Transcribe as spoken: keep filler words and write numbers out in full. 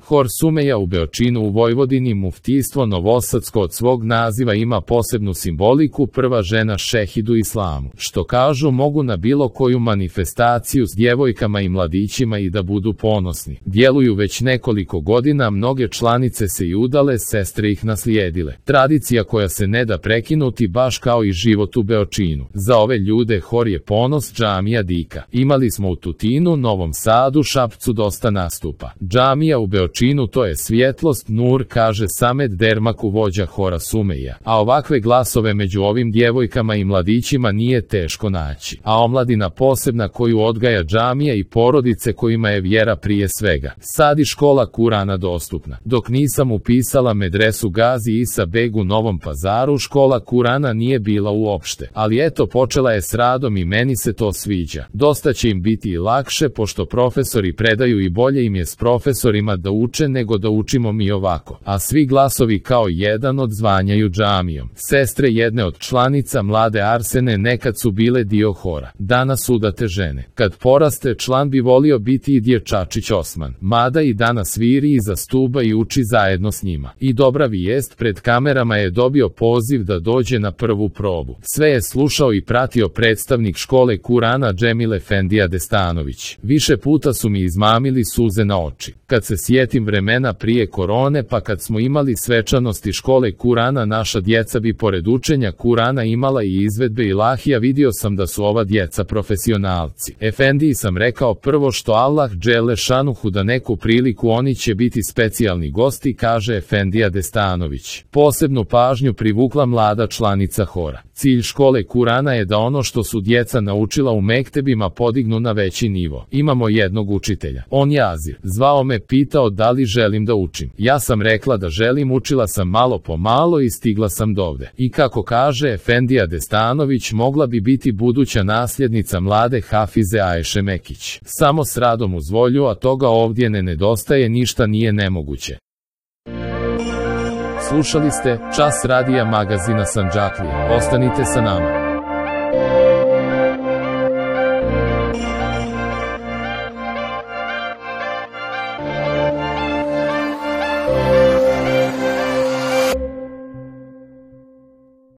Hor Sumeja u Beočinu u Vojvodini, muftijstvo novosadsko od svog naziva ima posebnu simboliku, prva žena šehid u islamu. Što kažu, mogu na bilo koju manifestaciju s djevojkama i mladićima i da budu ponosni. Djeluju već nekoliko godina, mnoge članice se i udale, sestre ih naslijedile. Tradicija koja se ne da prekinuti, baš kao i život u Beočinu. Za ove ljude Hor je ponos, džamija dika. Imali smo u Tutinu, Novom Sadu, Šapcu dosta nastupa. Džamija u Beočinu to je svjetlost, nur, kaže Samet Dermaku, vođa Hora Sumeja. A ovakve glasove među ovim djevojkama i mladićima nije teško naći. A omladina posebna koju odgaja džamija i porodice kojima je vjera prije svega. Sad i škola Kurana dostupna. Dok nisam upisala medresu Gazi Isa Beg u Novom Pazaru, škola Kurana nije bila uopšte. Ali eto, počela je s radom i meni se to sviđa. Dosta će im biti i lakše, pošto profesori predaju i bolje im je s profesorima da uče nego da učimo mi ovako. A svi glasovi kao jedan odzvanjaju džamijom. Sestre jedne od članica mlade Arsene nekad su bile dio hora. Danas udate žene. Kad poraste, član bi volio biti i dječačić Osman. Mada i danas sviri iza stuba i uči zajedno s njima. I dobra vijest, pred kamerama je dobio poziv da dođe na prvu probu. Sve je slušao i pratio predstavnik škole Kurana Džemil Efendija Destanović. Više puta su mi izmamili suze na oči. Kad se sjetim vremena prije korone, pa kad smo imali svečanosti škole Kurana, naša djeca bi pored učenja Kurana imala i izvedbe ilahija, vidio sam da su ova djeca profesionalci. Efendiji sam rekao prvo što Allah dželle šanuhu da neku priliku oni će biti specijalni gosti, kaže Efendija Destanović. Posebnu pažnju privukla mlada članica hora. Cilj škole Kurana je da ono što su djeca naučila u mektebima podignu na veći nivo. Imamo jednog učitelja. On je Azir. Zvao me, pitao da li želim da učim. Ja sam rekla da želim, učila sam malo po malo i stigla sam dovde. I kako kaže Efendija Destanović, mogla bi biti buduća nasljednica mlade Hafize Ajše Mekić. Samo s radom uz volju, a toga ovdje ne nedostaje, ništa nije nemoguće. Slušali ste Čas radija magazina Sandžaklija. Ostanite sa nama.